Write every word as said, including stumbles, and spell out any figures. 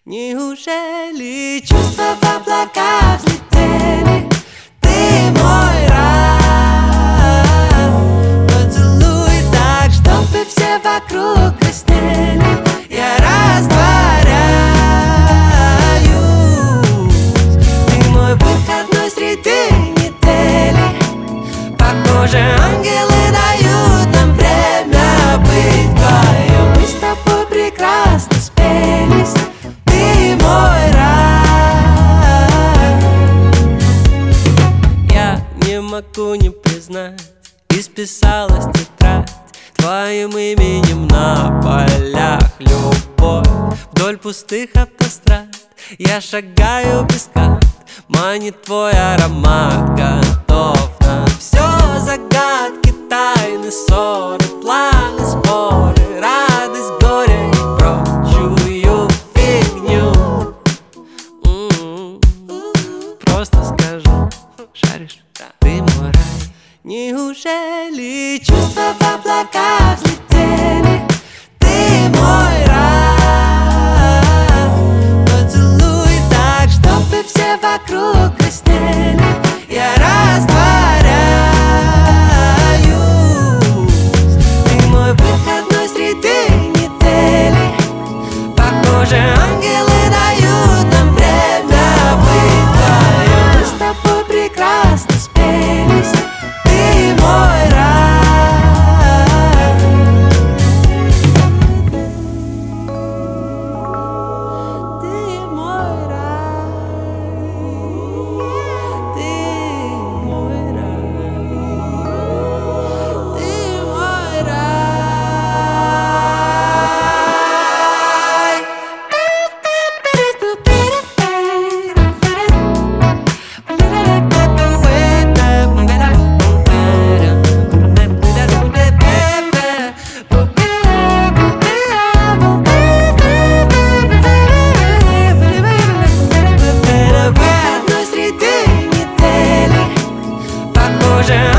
Неужели чувства в облака взлетели? Ты мой рай. Поцелуй так, чтобы все вокруг краснели. Я растворяюсь. Ты мой выходной среди недели. Похоже, ангелы дают нам время быть вдвоем. Мы с тобой прекрасно спелись. Ты мой рай. Я не могу не признать, исписалась тетрадь твоим именем на полях. Любовь вдоль пустых автострад. Я шагаю без карт, манит твой аромат. Готов на все, загадки, тайны, ссоры, планы, споры, радость, горе и прочую фигню. М-м-м. Просто скажу, шаришь, ты мой рай. Неужели чувства в облака взлетели? Ты мой рай. Поцелуй так, чтобы все вокруг краснели. Я растворяюсь. Ты мой выходной среди недели. Похоже, ангелы дают нам время быть вдвоем. Мы с тобой прекрасно спелись. Ты мой рай. Ты мой рай. Ты мой рай. Ты мой рай.